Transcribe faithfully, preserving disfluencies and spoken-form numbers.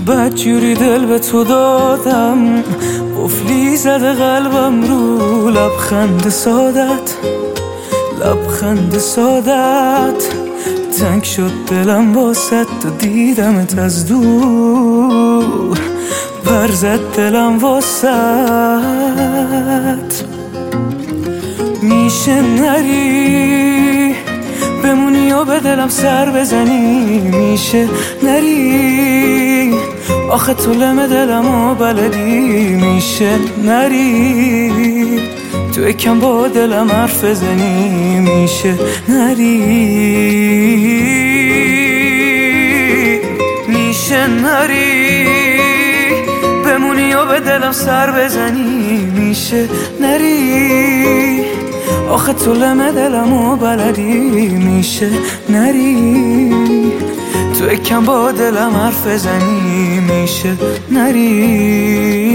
بد جوری دل به تو دادم، قفلی زده قلبم رو لبخند سادت، لبخند سادت. تنگ شد دلم واسه تو دیدمت از دور، پر زد دلم واسه. میشه نری بمونی و به دلم سر بزنی، میشه نری آخه تو لم دلم و بلدی، میشه نری تو یکم با دلم حرف بزنی، میشه نری میشه نری بمونی و به دلم سر بزنی، میشه نری آخه تو لم دلم و بلدی، میشه نری تو یکم با دلم حرف بزنی، میشه نری.